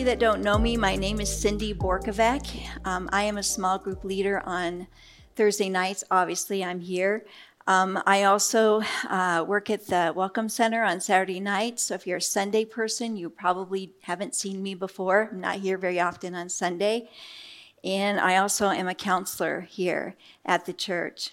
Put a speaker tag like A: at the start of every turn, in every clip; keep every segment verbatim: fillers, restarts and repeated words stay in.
A: you that don't know me, my name is Cindy Borkovac. Um, I am a small group leader on Thursday nights. Obviously, I'm here. Um, I also uh, work at the Welcome Center on Saturday nights. So if you're a Sunday person, you probably haven't seen me before. I'm not here very often on Sunday. And I also am a counselor here at the church.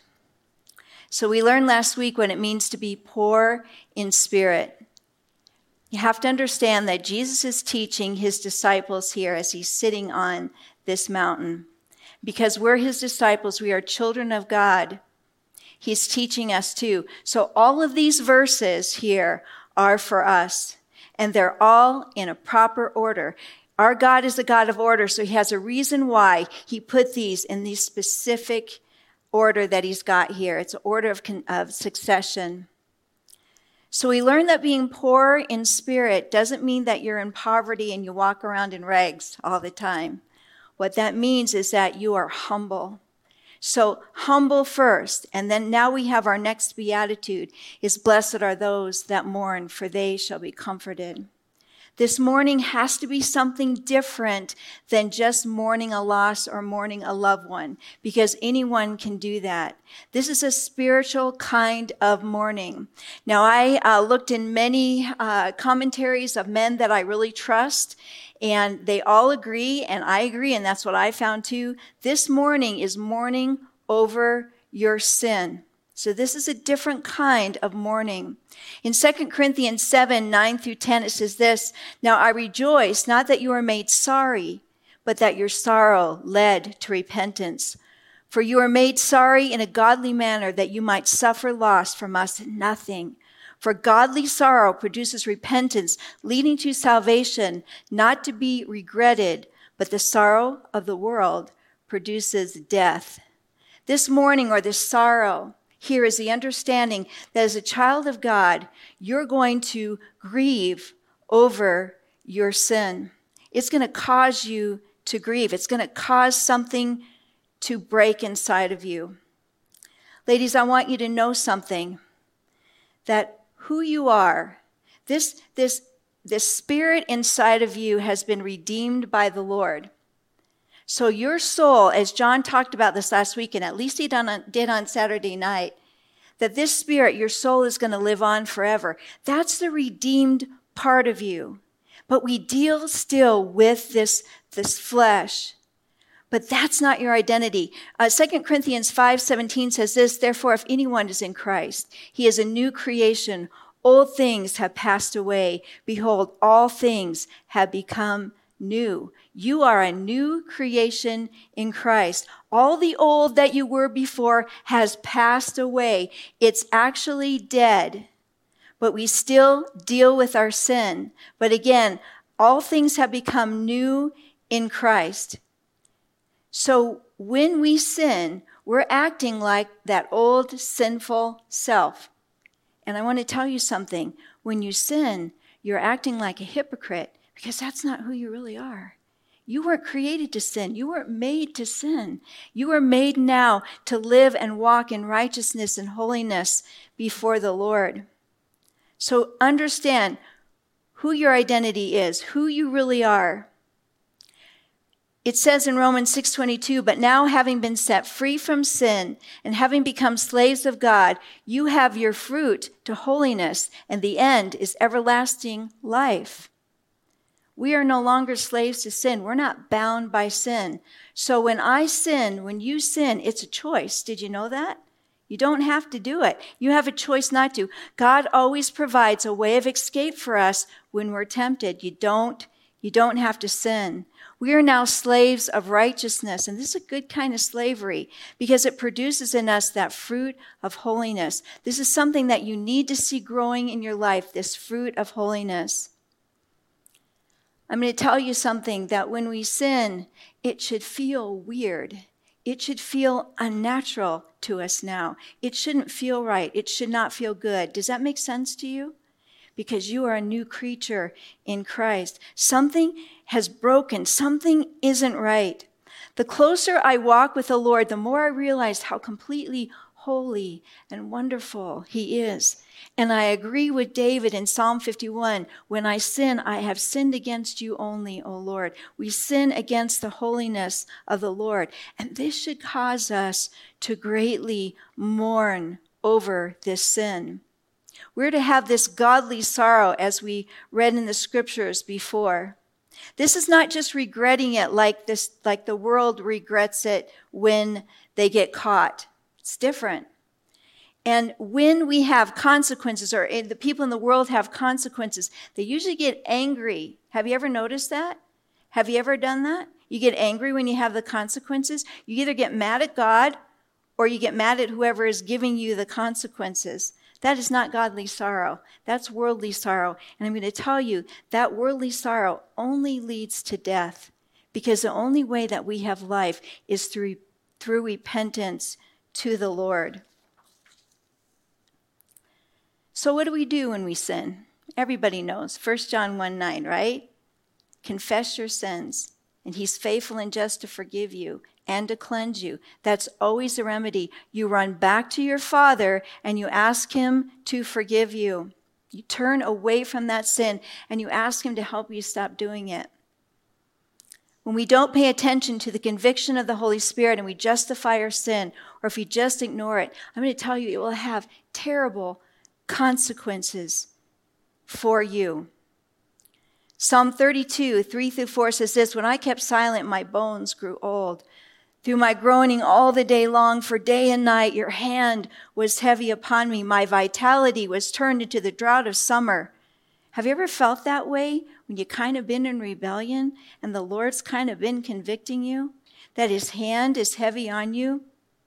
A: So we learned last week what it means to be poor in spirit. You have to understand that Jesus is teaching his disciples here as he's sitting on this mountain. Because we're his disciples, we are children of God. He's teaching us too. So all of these verses here are for us, and they're all in a proper order. Our God is a God of order, so he has a reason why he put these in these specific order that he's got here. It's an order of, of succession. So we learn that being poor in spirit doesn't mean that you're in poverty and you walk around in rags all the time. What that means is that you are humble. So humble first, and then now we have our next beatitude is blessed are those that mourn, for they shall be comforted. This mourning has to be something different than just mourning a loss or mourning a loved one, because anyone can do that. This is a spiritual kind of mourning. Now, I uh, looked in many uh, commentaries of men that I really trust, and they all agree, and I agree, and that's what I found too. This mourning is mourning over your sin. So this is a different kind of mourning. In Second Corinthians seven, nine through ten, it says this, "Now I rejoice, not that you are made sorry, but that your sorrow led to repentance. For you are made sorry in a godly manner, that you might suffer loss from us in nothing. For godly sorrow produces repentance, leading to salvation, not to be regretted, but the sorrow of the world produces death." This mourning or this sorrow here is the understanding that as a child of God, you're going to grieve over your sin. It's going to cause you to grieve. It's going to cause something to break inside of you. Ladies, I want you to know something, that who you are, this, this, this spirit inside of you has been redeemed by the Lord. So your soul, as John talked about this last week, and at least he done on, did on Saturday night, that this spirit, your soul, is going to live on forever. That's the redeemed part of you. But we deal still with this, this flesh. But that's not your identity. Uh, Second Corinthians five seventeen says this, "Therefore, if anyone is in Christ, he is a new creation. Old things have passed away. Behold, all things have become new." You are a new creation in Christ. All the old that you were before has passed away. It's actually dead, but we still deal with our sin. But again, all things have become new in Christ. So when we sin, we're acting like that old sinful self. And I want to tell you something. When you sin, you're acting like a hypocrite, because that's not who you really are. You weren't created to sin. You weren't made to sin. You were made now to live and walk in righteousness and holiness before the Lord. So understand who your identity is, who you really are. It says in Romans six twenty-two, "But now having been set free from sin and having become slaves of God, you have your fruit to holiness, and the end is everlasting life." We are no longer slaves to sin. We're not bound by sin. So when I sin, when you sin, it's a choice. Did you know that? You don't have to do it. You have a choice not to. God always provides a way of escape for us when we're tempted. You don't, you don't have to sin. We are now slaves of righteousness, and this is a good kind of slavery because it produces in us that fruit of holiness. This is something that you need to see growing in your life, this fruit of holiness. I'm going to tell you something, that when we sin, it should feel weird. It should feel unnatural to us now. It shouldn't feel right. It should not feel good. Does that make sense to you? Because you are a new creature in Christ. Something has broken. Something isn't right. The closer I walk with the Lord, the more I realize how completely holy and wonderful he is. And I agree with David in Psalm fifty-one, when I sin, I have sinned against you only, O Lord. We sin against the holiness of the Lord. And this should cause us to greatly mourn over this sin. We're to have this godly sorrow, as we read in the scriptures before. This is not just regretting it like this, like the world regrets it when they get caught. It's different. And when we have consequences, or the people in the world have consequences, they usually get angry. Have you ever noticed that? Have you ever done that? You get angry when you have the consequences. You either get mad at God or you get mad at whoever is giving you the consequences. That is not godly sorrow. That's worldly sorrow. And I'm going to tell you, that worldly sorrow only leads to death, because the only way that we have life is through, through repentance to the Lord. So what do we do when we sin? Everybody knows. First John one nine, right? Confess your sins, and he's faithful and just to forgive you and to cleanse you. That's always the remedy. You run back to your Father and you ask him to forgive you. You turn away from that sin and you ask him to help you stop doing it. When we don't pay attention to the conviction of the Holy Spirit and we justify our sin, or if we just ignore it, I'm going to tell you, it will have terrible consequences for you. Psalm thirty-two, three through four says this, when I kept silent, my bones grew old. Through my groaning all the day long, for day and night, your hand was heavy upon me. My vitality was turned into the drought of summer. Have you ever felt that way when you kind of been in rebellion and the Lord's kind of been convicting you, that his hand is heavy on you?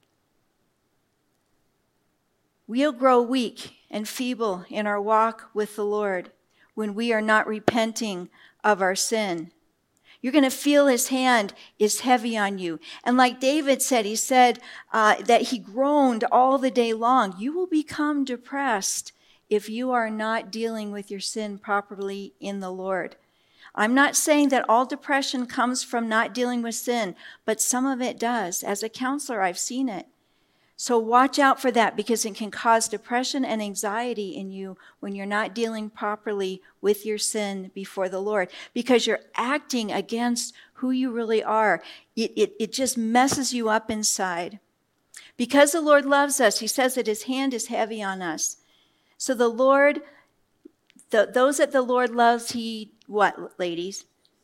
A: We'll grow weak and feeble in our walk with the Lord when we are not repenting of our sin. You're going to feel his hand is heavy on you. And like David said, he said uh, that he groaned all the day long. You will become depressed if you are not dealing with your sin properly in the Lord. I'm not saying that all depression comes from not dealing with sin, but some of it does. As a counselor, I've seen it. So watch out for that, because it can cause depression and anxiety in you when you're not dealing properly with your sin before the Lord, because you're acting against who you really are. It, it, it just messes you up inside. Because the Lord loves us, he says that his hand is heavy on us. So the Lord, the, those that the Lord loves, he, what, ladies?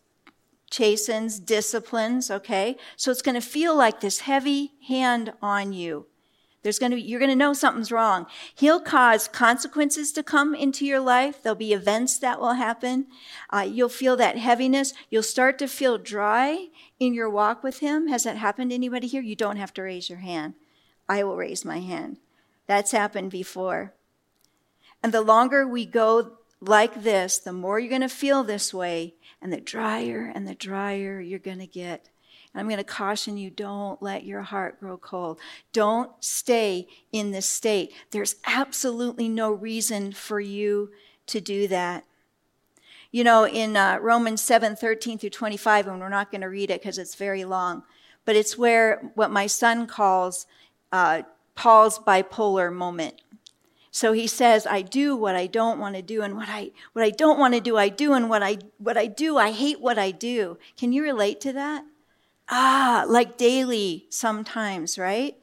A: Chastens, disciplines, okay? So it's going to feel like this heavy hand on you. There's going to be, you're going to know something's wrong. He'll cause consequences to come into your life. There'll be events that will happen. Uh, you'll feel that heaviness. You'll start to feel dry in your walk with him. Has that happened to anybody here? You don't have to raise your hand. I will raise my hand. That's happened before. And the longer we go like this, the more you're going to feel this way, and the drier and the drier you're going to get. I'm going to caution you, don't let your heart grow cold. Don't stay in this state. There's absolutely no reason for you to do that. You know, in uh, Romans seven, thirteen through twenty-five, and we're not going to read it because it's very long, but it's where what my son calls uh, Paul's bipolar moment. So he says, I do what I don't want to do, and what I what I don't want to do, I do, and what I what I do, I hate what I do. Can you relate to that? Ah, like daily sometimes, right?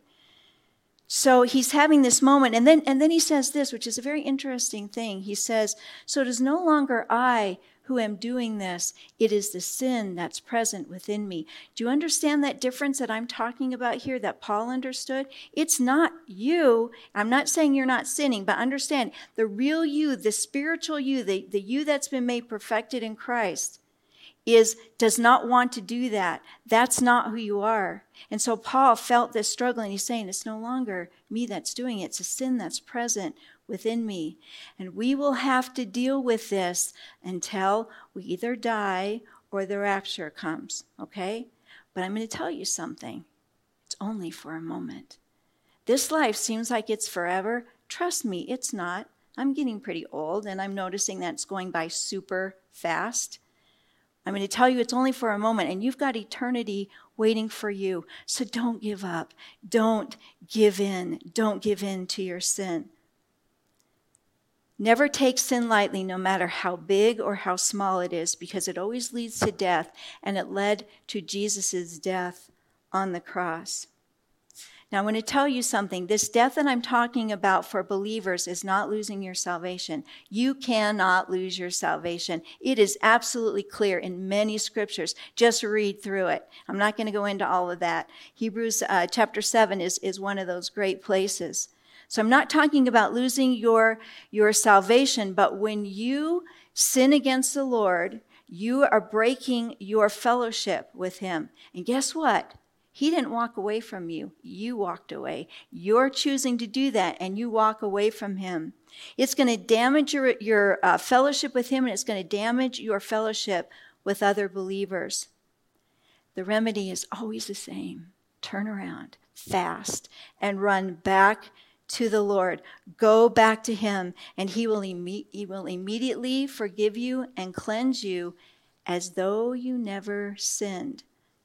A: So he's having this moment, and then and then he says this, which is a very interesting thing. He says, so it is no longer I who am doing this, it is the sin that's present within me. Do you understand that difference that I'm talking about here, that Paul understood? It's not you. I'm not saying you're not sinning, but understand the real you, the spiritual you, the, the you that's been made perfected in Christ, is does not want to do that. That's not who you are. And so Paul felt this struggle, and he's saying, it's no longer me that's doing it. It's a sin that's present within me. And we will have to deal with this until we either die or the rapture comes, okay? But I'm going to tell you something. It's only for a moment. This life seems like it's forever. Trust me, it's not. I'm getting pretty old, and I'm noticing that it's going by super fast. I'm going to tell you it's only for a moment, and you've got eternity waiting for you. So don't give up. Don't give in. Don't give in to your sin. Never take sin lightly, no matter how big or how small it is, because it always leads to death, and it led to Jesus' death on the cross. Now, I want to tell you something. This death that I'm talking about for believers is not losing your salvation. You cannot lose your salvation. It is absolutely clear in many scriptures. Just read through it. I'm not going to go into all of that. Hebrews uh, chapter seven is, is one of those great places. So I'm not talking about losing your, your salvation, but when you sin against the Lord, you are breaking your fellowship with him. And guess what? He didn't walk away from you. You walked away. You're choosing to do that, and you walk away from him. It's going to damage your, your uh, fellowship with him, and it's going to damage your fellowship with other believers. The remedy is always the same. Turn around, fast, and run back to the Lord. Go back to him, and he will, imme- he will immediately forgive you and cleanse you as though you never sinned.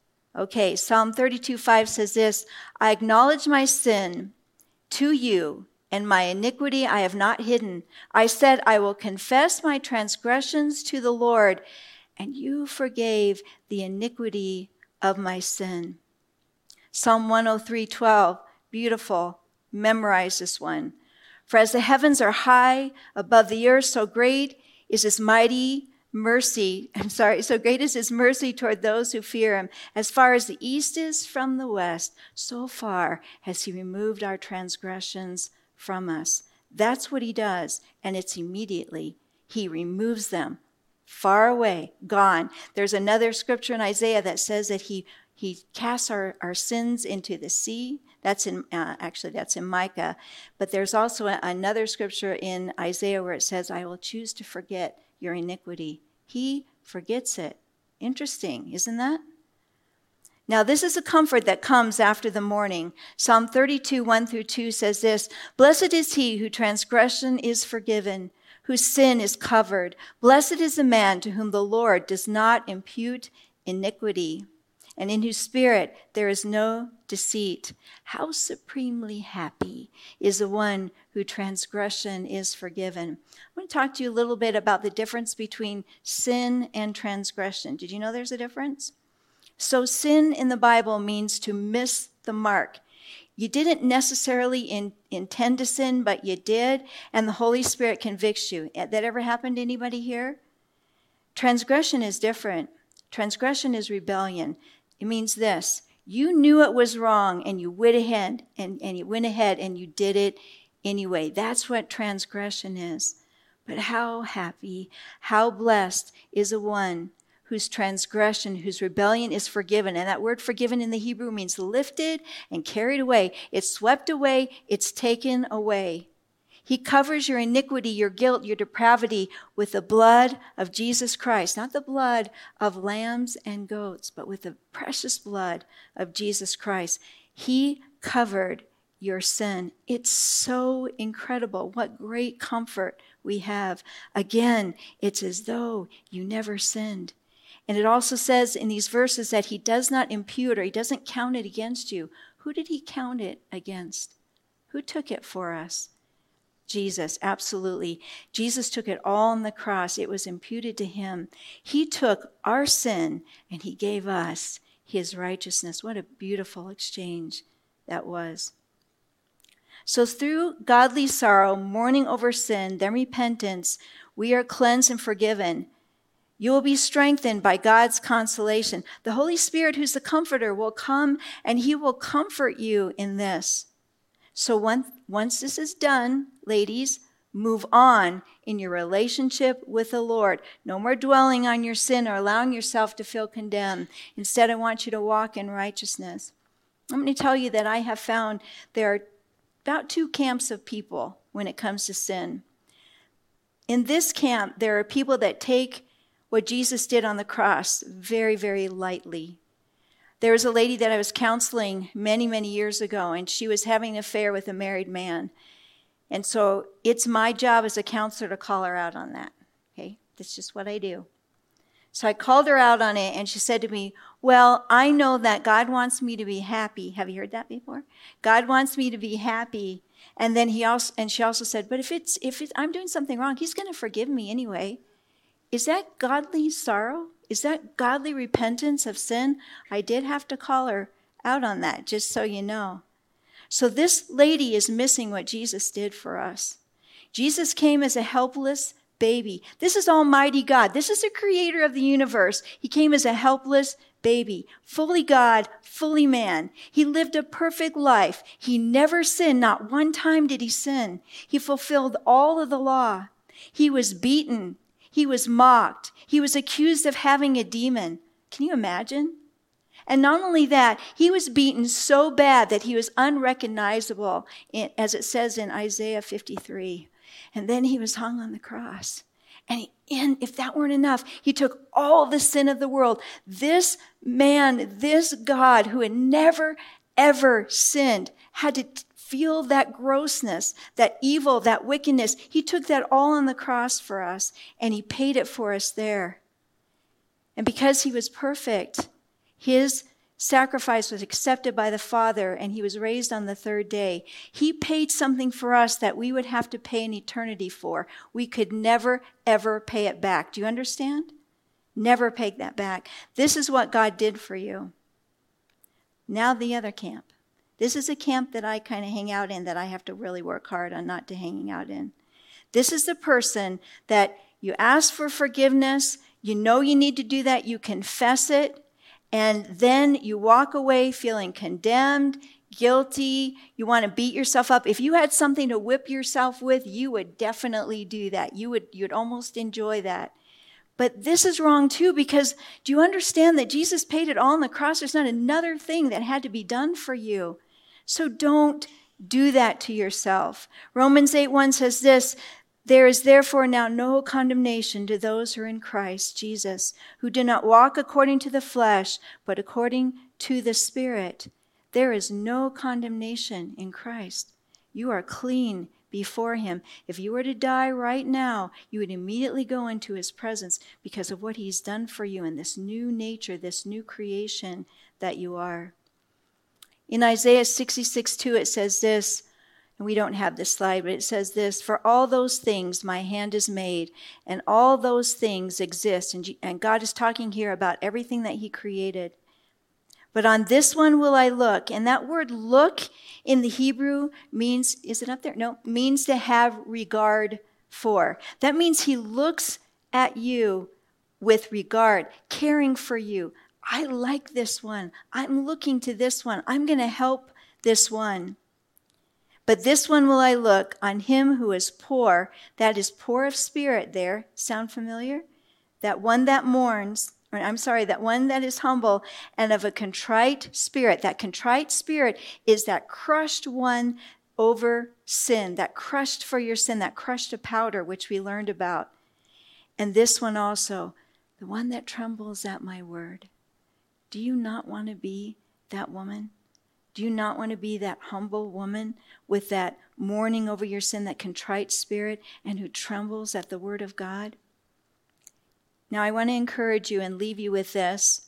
A: Okay, Psalm thirty-two five says this, I acknowledge my sin to you, and my iniquity I have not hidden. I said, I will confess my transgressions to the Lord, and you forgave the iniquity of my sin. Psalm one oh three twelve, beautiful. Memorize this one. For as the heavens are high above the earth, so great is his mighty mercy, I'm sorry, so great is his mercy toward those who fear him. As far as the east is from the west, so far has he removed our transgressions from us. That's what he does, and it's immediately. He removes them far away, gone. There's another scripture in Isaiah that says that he, he casts our, our sins into the sea. That's in, uh, actually, that's in Micah. But there's also a, another scripture in Isaiah where it says, I will choose to forget your iniquity. He forgets it. Interesting, isn't that? Now, this is a comfort that comes after the morning. Psalm thirty-two, one through two says this, Blessed is he whose transgression is forgiven, whose sin is covered. Blessed is the man to whom the Lord does not impute iniquity, and in whose spirit there is no deceit. How supremely happy is the one whose transgression is forgiven. I'm going to talk to you a little bit about the difference between sin and transgression. Did you know there's a difference? So sin in the Bible means to miss the mark. You didn't necessarily in, intend to sin, but you did, and the Holy Spirit convicts you. That ever happened to anybody here? Transgression is different. Transgression is rebellion. It means this. You knew it was wrong, and you went ahead, and, and you went ahead and you did it anyway. That's what transgression is. But how happy, how blessed is the one whose transgression, whose rebellion is forgiven. And that word forgiven in the Hebrew means lifted and carried away. It's swept away. It's taken away. He covers your iniquity, your guilt, your depravity with the blood of Jesus Christ. Not the blood of lambs and goats, but with the precious blood of Jesus Christ. He covered your sin. It's so incredible. What great comfort we have. Again, it's as though you never sinned. And it also says in these verses that he does not impute or he doesn't count it against you. Who did he count it against? Who took it for us? Jesus, absolutely. Jesus took it all on the cross. It was imputed to him. He took our sin and he gave us his righteousness. What a beautiful exchange that was. So through godly sorrow, mourning over sin, then repentance, we are cleansed and forgiven. You will be strengthened by God's consolation. The Holy Spirit, who's the comforter, will come and he will comfort you in this. So once, once this is done, ladies, move on in your relationship with the Lord. No more dwelling on your sin or allowing yourself to feel condemned. Instead, I want you to walk in righteousness. I'm going to tell you that I have found there are about two camps of people when it comes to sin. In this camp, there are people that take what Jesus did on the cross very, very lightly. There was a lady that I was counseling many, many years ago, and she was having an affair with a married man. And so it's my job as a counselor to call her out on that. Okay? That's just what I do. So I called her out on it, and she said to me, well, I know that God wants me to be happy. Have you heard that before? God wants me to be happy. And then he also, and she also said, but if it's, if it's, I'm doing something wrong, he's going to forgive me anyway. Is that godly sorrow? Is that godly repentance of sin? I did have to call her out on that, just so you know. So this lady is missing what Jesus did for us. Jesus came as a helpless baby. This is Almighty God. This is the creator of the universe. He came as a helpless baby, fully God, fully man. He lived a perfect life. He never sinned. Not one time did he sin. He fulfilled all of the law. He was beaten. He was mocked. He was accused of having a demon. Can you imagine? And not only that, he was beaten so bad that he was unrecognizable, as it says in Isaiah fifty-three. And then he was hung on the cross. And, he, and if that weren't enough, he took all the sin of the world. This man, this God who had never, ever sinned, had to feel that grossness, that evil, that wickedness. He took that all on the cross for us, and he paid it for us there. And because he was perfect, his sacrifice was accepted by the Father, and he was raised on the third day. He paid something for us that we would have to pay an eternity for. We could never, ever pay it back. Do you understand? Never pay that back. This is what God did for you. Now the other camp. This is a camp that I kind of hang out in, that I have to really work hard on not to hanging out in. This is the person that you ask for forgiveness, you know you need to do that, you confess it, and then you walk away feeling condemned, guilty, you want to beat yourself up. If you had something to whip yourself with, you would definitely do that. You would, you'd almost enjoy that. But this is wrong too, because do you understand that Jesus paid it all on the cross? There's not another thing that had to be done for you. So don't do that to yourself. Romans eight one says this, there is therefore now no condemnation to those who are in Christ Jesus, who do not walk according to the flesh, but according to the Spirit. There is no condemnation in Christ. You are clean before him. If you were to die right now, you would immediately go into his presence because of what he's done for you in this new nature, this new creation that you are. In Isaiah sixty-six two, it says this, and we don't have this slide, but it says this, for all those things my hand is made, and all those things exist. And, and God is talking here about everything that he created. But on this one will I look. And that word look in the Hebrew means, is it up there? No, means to have regard for. That means he looks at you with regard, caring for you. I like this one. I'm looking to this one. I'm going to help this one. But this one will I look, on him who is poor, that is poor of spirit there. Sound familiar? That one that mourns, or I'm sorry, that one that is humble and of a contrite spirit. That contrite spirit is that crushed one over sin, that crushed for your sin, that crushed to powder, which we learned about. And this one also, the one that trembles at my word. Do you not want to be that woman? Do you not want to be that humble woman with that mourning over your sin, that contrite spirit, and who trembles at the word of God? Now I want to encourage you and leave you with this.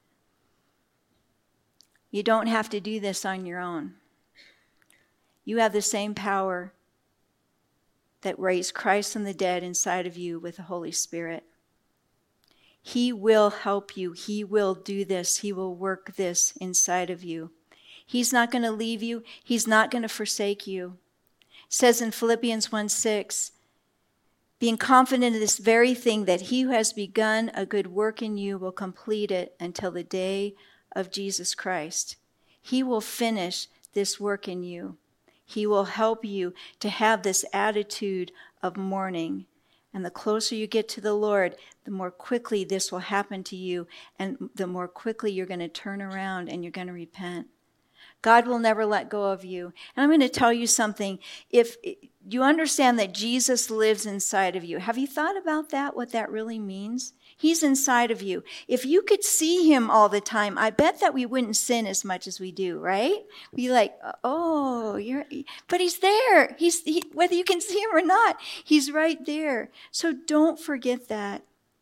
A: You don't have to do this on your own. You have the same power that raised Christ from the dead inside of you with the Holy Spirit. He will help you. He will do this. He will work this inside of you. He's not going to leave you. He's not going to forsake you. It says in Philippians one six, being confident of this very thing, that he who has begun a good work in you will complete it until the day of Jesus Christ. He will finish this work in you. He will help you to have this attitude of mourning. And the closer you get to the Lord, the more quickly this will happen to you, and the more quickly you're going to turn around and you're going to repent. God will never let go of you. And I'm going to tell you something. If you understand that Jesus lives inside of you, have you thought about that, what that really means? He's inside of you. If you could see him all the time, I bet that we wouldn't sin as much as we do, right? Be like, oh, you're, but he's there. He's he, whether you can see him or not, he's right there. So don't forget that.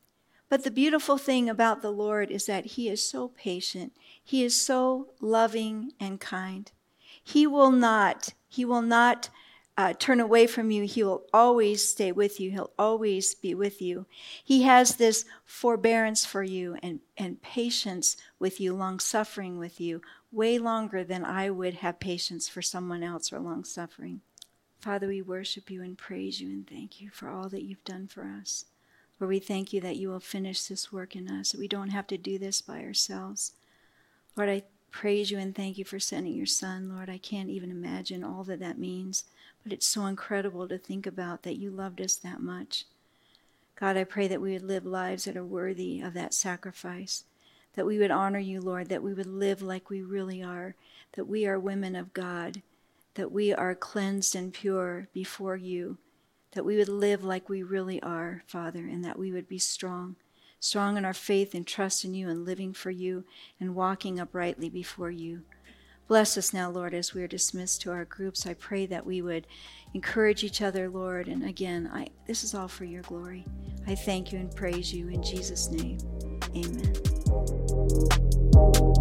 A: But the beautiful thing about the Lord is that he is so patient. He is so loving and kind. He will not, he will not uh, turn away from you. He will always stay with you. He'll always be with you. He has this forbearance for you and, and patience with you, long-suffering with you, way longer than I would have patience for someone else or long-suffering. Father, we worship you and praise you and thank you for all that you've done for us. Lord, we thank you that you will finish this work in us, that we don't have to do this by ourselves. Lord, I praise you and thank you for sending your son. Lord, I can't even imagine all that that means, but it's so incredible to think about that you loved us that much. God, I pray that we would live lives that are worthy of that sacrifice, that we would honor you, Lord, that we would live like we really are, that we are women of God, that we are cleansed and pure before you, that we would live like we really are, Father, and that we would be strong, strong in our faith and trust in you and living for you and walking uprightly before you. Bless us now, Lord, as we are dismissed to our groups. I pray that we would encourage each other, Lord, and again, I, this is all for your glory. I thank you and praise you in Jesus' name. Amen.